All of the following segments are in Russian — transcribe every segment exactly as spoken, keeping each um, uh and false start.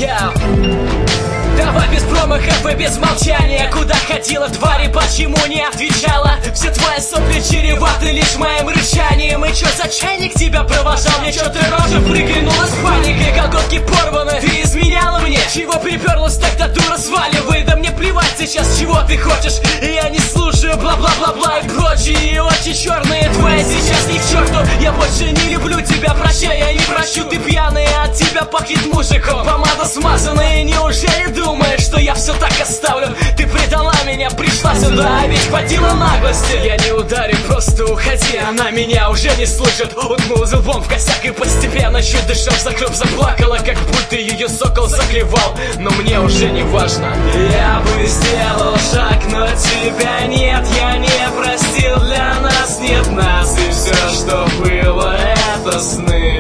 Я давай без промахов и без молчания. Куда ходила, твари, почему не отвечала? Все твои сопли чреваты лишь моим рычанием. И чё за чайник тебя провожал? Мне чё ты рожа приглянулась с паникой? Колготки порваны, ты изменяла мне. Чего приперлась, тогда дура сваливай. Да мне плевать сейчас, чего ты хочешь. И я не слушаю бла-бла-бла-бла и прочие очи черные твои сейчас ни к черту. Я больше не люблю тебя, прощай, я не прощу. Ты пьяный, от тебя пахнет мужиком. Помада смазанная, неужели думаешь, что я все так оставлю? Ты предала меня, пришла сюда, а ведь хватило наглости. Я не ударю, просто уходи, она меня уже не слышит. Уткнулась лбом в косяк и постепенно, чуть дышав за клуб, заплакала, как будто ее сокол заклевал. Но мне уже не важно. Я бы сделал шаг, но тебя нет. Я не простил, для нас нет нас. И все, что было, это сны.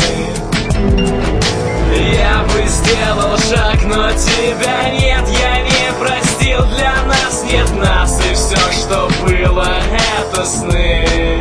Я бы сделал шаг, но тебя нет. Я не простил, для нас нет нас. И все, что было, это сны.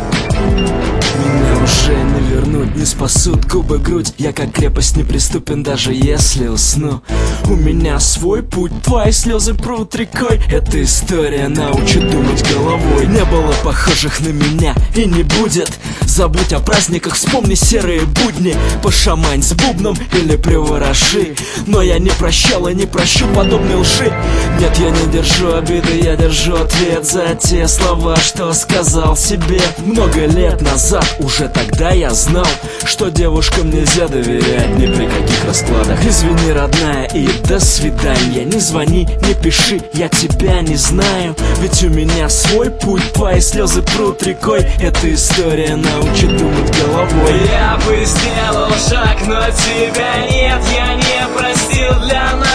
Меня уже не вернуть, не спасут губы, грудь. Я как крепость неприступен, даже если усну. У меня свой путь, твои слезы прут рекой. Эта история научит думать головой. Не было похожих на меня и не будет. Забудь о праздниках, вспомни серые будни. Пошамань с бубном или привороши. Но я не прощал и не прощу подобной лжи. Нет, я не держу обиды, я держу ответ за те слова, что сказал себе много лет назад. Уже тогда я знал, что девушкам нельзя доверять ни при каких раскладах. Извини, родная, и до свидания. Не звони, не пиши, я тебя не знаю. Ведь у меня свой путь, твои слезы прут рекой. Эта история научит думать головой. Я бы сделал шаг, но тебя нет. Я не простил, для нас